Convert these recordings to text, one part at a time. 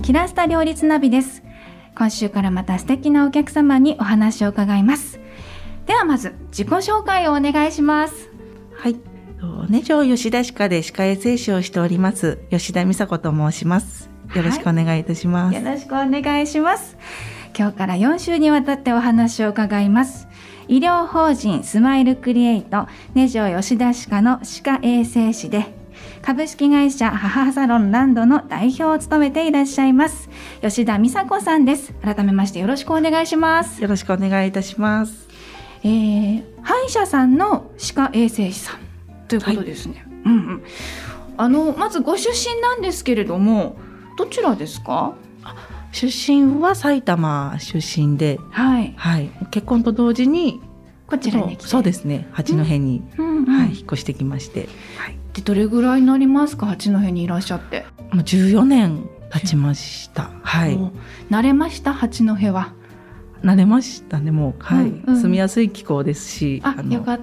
キラスタ両立ナビです。今週からまた素敵なお客様にお話を伺います。ではまず自己紹介をお願いします。 はい、根城吉田歯科で歯科衛生士をしております吉田美佐子と申します。よろしくお願いいたします。 よろしくお願いします。今日から4週にわたってお話を伺います。医療法人スマイルクリエイト根城吉田歯科の歯科衛生士で株式会社母サロンランドの代表を務めていらっしゃいます吉田美佐子さんです。改めましてよろしくお願いします。 よろしくお願いいたします。 歯医者さんの歯科衛生士さんということですね。はい、まずご出身なんですけれどもどちらですか？ 出身は埼玉出身で、はいはい、結婚と同時にこちらに来て、 そうですね、八戸に、はい、引っ越してきまして、はい、 でどれぐらいになりますか？八戸にいらっしゃって。 もう14年経ちました。はい、 慣れました？八戸は慣れましたね。もう、はい、住みやすい気候ですし、 よかった。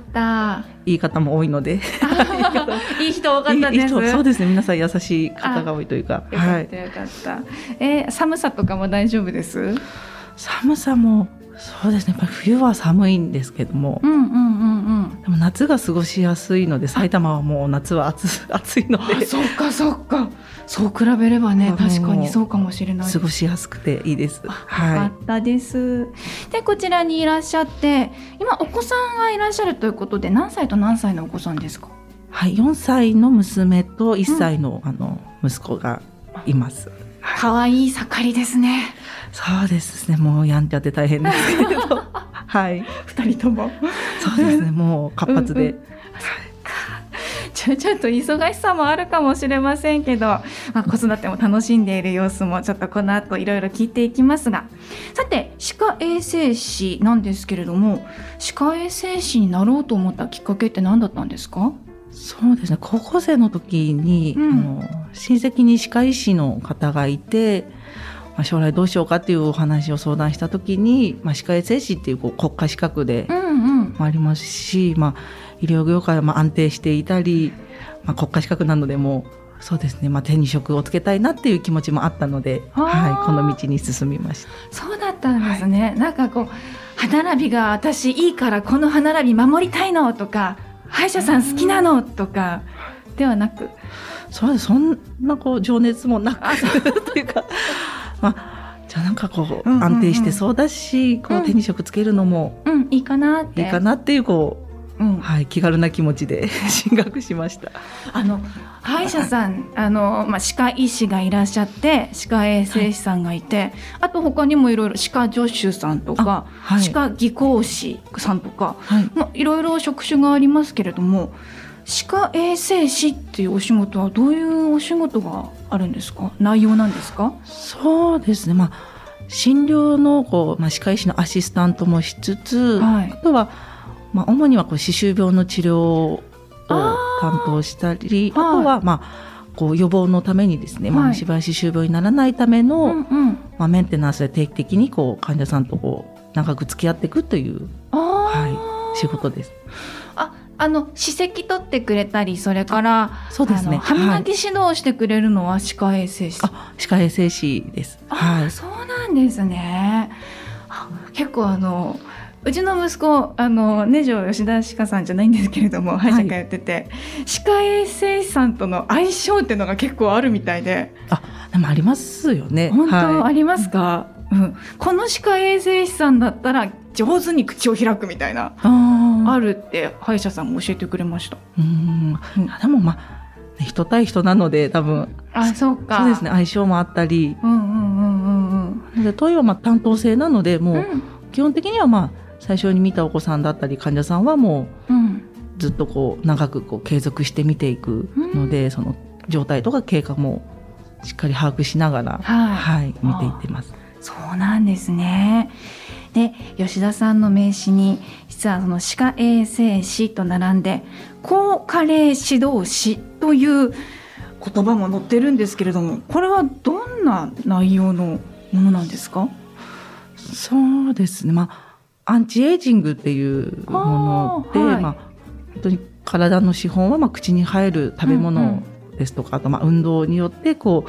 いい方も多いのでいい人多かったです。 そうですね、皆さん優しい方が多いというか。 よかったよかった。寒さとかも大丈夫です？ 寒さもそうですね、やっぱり冬は寒いんですけども、でも夏が過ごしやすいので、埼玉はもう夏は暑いので。 そっかそっか、そう比べればね、確かにそうかもしれない。 過ごしやすくていいです。 よかったです。でこちらにいらっしゃって今お子さんがいらっしゃるということで、何歳と何歳のお子さんですか？ はい、4歳の娘と1歳の、息子がいます。 可愛い盛りですね。 そうですね、もうやんちゃで大変ですけどはい、 2人ともそうですね、もう活発で、 ちょっと忙しさもあるかもしれませんけど、子育ても楽しんでいる様子もちょっとこの後いろいろ聞いていきますが、さて歯科衛生士なんですけれども、歯科衛生士になろうと思ったきっかけって何だったんですか？ そうですね、高校生の時に、親戚に歯科医師の方がいて、将来どうしようかっていうお話を相談した時に、歯科衛生士っていう国家資格でもありますし、医療業界は安定していたり、国家資格なのでもそうですね、手に職をつけたいなっていう気持ちもあったので、この道に進みました。 そうだったんですね。なんかこう歯並びが私いいからこの歯並び守りたいのとか、歯医者さん好きなのとかではなく、 そうです、そんな情熱もなくというかじゃあなんか安定してそうだし、手に職つけるのもいいかなっていう気軽な気持ちで進学しました。 歯医者さん、歯科医師がいらっしゃって歯科衛生士さんがいて、あと他にもいろいろ歯科助手さんとか、歯科技工士さんとか、いろいろ職種がありますけれども、歯科衛生士っていうお仕事はどういうお仕事があるんですか？内容なんですか？ そうですね、診療の歯科医師のアシスタントもしつつ、あとは、主には歯周病の治療を担当したり、あとは、予防のためにですね、虫歯や歯周病にならないための、メンテナンスで定期的に患者さんと長く付き合っていくという、仕事です。 歯石取ってくれたり、それからそうですね、 歯磨き指導をしてくれるのは歯科衛生士。 歯科衛生士です。 そうなんですね。結構うちの息子根城吉田歯科さんじゃないんですけれども、歯医者通ってて、歯科衛生士さんとの相性っていうのが結構あるみたいで。 でもありますよね。 本当ありますか？この歯科衛生士さんだったら上手に口を開くみたいなあるって歯医者さんも教えてくれました。 でも人対人なので多分そうか、 そうですね、相性もあったり、トイは担当制なので、もう基本的には最初に見たお子さんだったり患者さんはもうずっと長く継続して見ていくので、その状態とか経過もしっかり把握しながら、見ていってます。 そうなんですね。で吉田さんの名刺に実はその歯科衛生士と並んで高加齢指導士という言葉も載ってるんですけれども、これはどんな内容のものなんですか？ そうですね、アンチエイジングっていうもので、本当に体の資本は口に入る食べ物ですとか、あと運動によって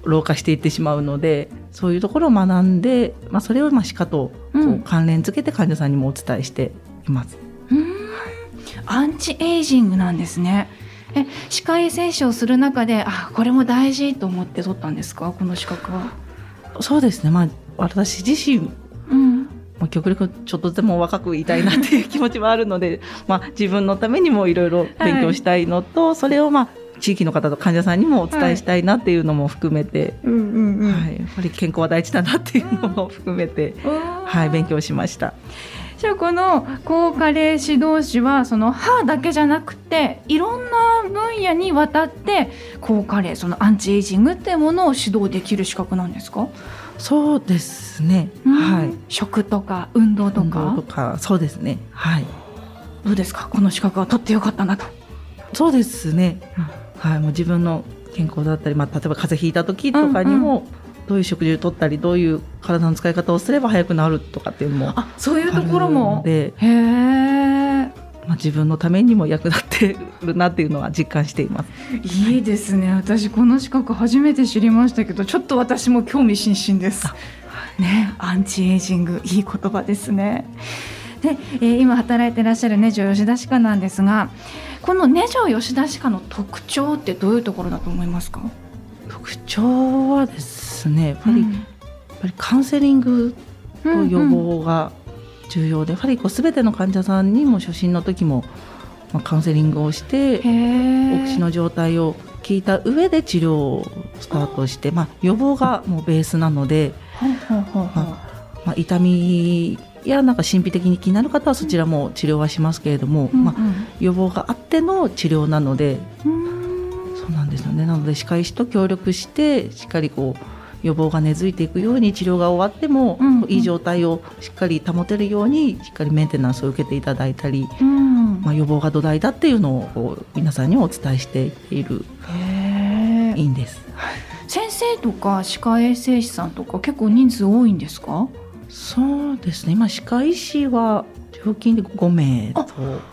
老化していってしまうので、そういうところを学んで、それを歯科とこう関連付けて患者さんにもお伝えしています。 アンチエイジングなんですね。歯科衛生士をする中でこれも大事と思って取ったんですか、この資格は。 そうですね、私自身、極力ちょっとでも若くいたいなっていう気持ちもあるので自分のためにもいろいろ勉強したいのと、それを地域の方と患者さんにもお伝えしたいなっていうのも含めて、やっぱり健康は大事だなっていうのも含めて、勉強しました。 じゃあこの抗加齢指導士はその歯だけじゃなくていろんな分野にわたって抗加齢、そのアンチエイジングっていうものを指導できる資格なんですか？ そうですね、 食とか運動とか。 そうですね、 どうですか、この資格は取ってよかったなと。 そうですね、もう自分の健康だったり、例えば風邪ひいた時とかにも、どういう食事をとったりどういう体の使い方をすれば早くなるとかっていうのもそういうところもで、自分のためにも役立ってるなっていうのは実感しています。 いいですね。私この資格初めて知りましたけど、ちょっと私も興味津々です、アンチエイジング、いい言葉ですね。で、今働いていらっしゃる根城吉田歯科なんですが、この根城吉田歯科の特徴ってどういうところだと思いますか？ 特徴はですね、やっぱりカウンセリングと予防が重要で、やっぱり全ての患者さんにも初診の時もカウンセリングをしてお口の状態を聞いた上で治療をスタートして、予防がもうベースなので、痛みや神秘的に気になる方はそちらも治療はしますけれども、予防があっての治療なので、そうなんですよね。なので歯科医師と協力してしっかり予防が根付いていくように、治療が終わってもいい状態をしっかり保てるようにしっかりメンテナンスを受けていただいたり、予防が土台だっていうのを皆さんにお伝えしているいいんです。 先生とか歯科衛生士さんとか結構人数多いんですか？ そうですね、今歯科医師は常勤で5名と。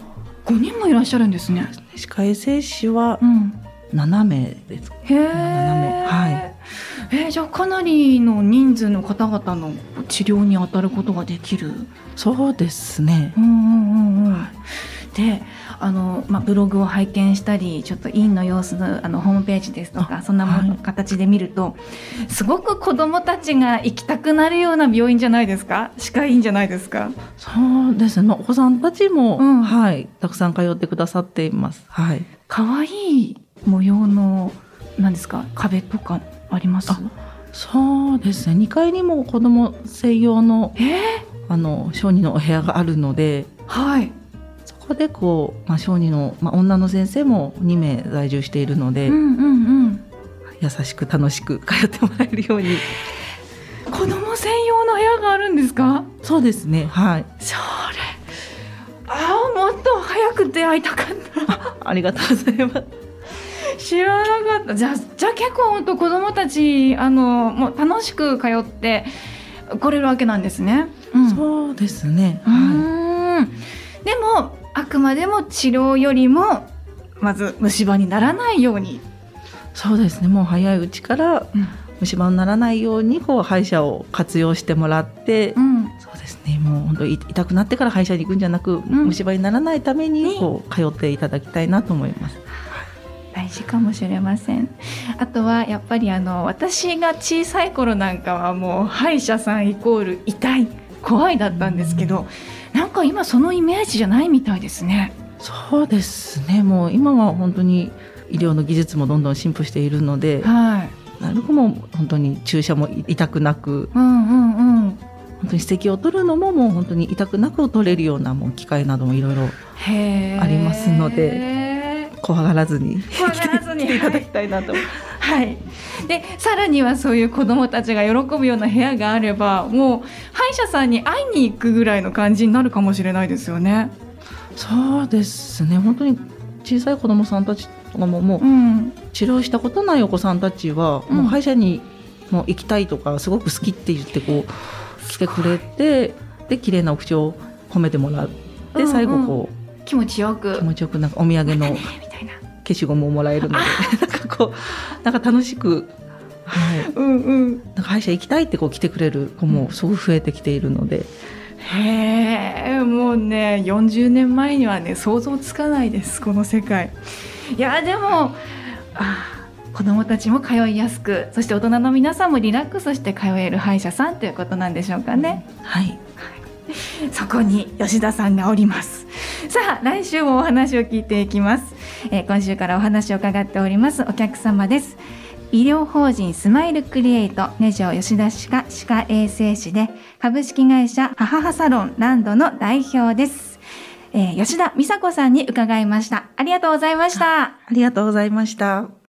5人もいらっしゃるんですね。 歯科衛生士は7名です。 7名、じゃあかなりの人数の方々の治療に当たることができる。 そうですね。 で、ブログを拝見したり、ちょっと院の様子のホームページですとかそんなもの、形で見るとすごく子どもたちが行きたくなるような病院じゃないですか？歯科医院じゃないですか？ そうですね、お子さんたちも、たくさん通ってくださっています。 かわいい模様の何ですか、壁とかあります？ そうですね、2階にも子ども専用の、小児のお部屋があるので、そこで小児の、女の先生も2名在住しているので、優しく楽しく通ってもらえるように。 子ども専用の部屋があるんですか？ そうですね、それもっと早く出会いたかった。 ありがとうございます。 知らなかった。じゃあ結構本当子どもたちもう楽しく通って来れるわけなんですね。 そうですね。 でもあくまでも治療よりもまず虫歯にならないように。 そうですね、もう早いうちから虫歯にならないように歯医者を活用してもらって、そうですね、もう本当痛くなってから歯医者に行くんじゃなく、虫歯にならないために通っていただきたいなと思います。 大事かもしれません。あとはやっぱり私が小さい頃なんかはもう歯医者さんイコール痛い怖いだったんですけど、なんか今そのイメージじゃないみたいですね。 そうですね、もう今は本当に医療の技術もどんどん進歩しているので、なるほど、もう本当に注射も痛くなく、本当に歯石を取るのももう本当に痛くなく取れるようなもう機械などもいろいろありますので、怖がらずに来ていただきたいなと。 でさらにはそういう子どもたちが喜ぶような部屋があれば、もう歯医者さんに会いに行くぐらいの感じになるかもしれないですよね。 そうですね、本当に小さい子どもさんたちとかも、治療したことないお子さんたちは、もう歯医者にも行きたいとかすごく好きって言って来てくれて、で綺麗なお口を褒めてもらって、最後気持ちよくなんかお土産の消しゴムをもらえるのでなんか楽しく、 歯医者行きたいって来てくれる子もすごく増えてきているので、 へえ、もうね40年前にはね想像つかないです、この世界。いやでも子どもたちも通いやすく、そして大人の皆さんもリラックスして通える歯医者さんということなんでしょうかね。 はい、 そこに吉田さんがおります。さあ来週もお話を聞いていきます。今週からお話を伺っておりますお客様です。医療法人スマイルクリエイト根城吉田歯科歯科衛生士で株式会社母歯サロンランドの代表です。吉田美佐子さんに伺いました。ありがとうございました。 ありがとうございました。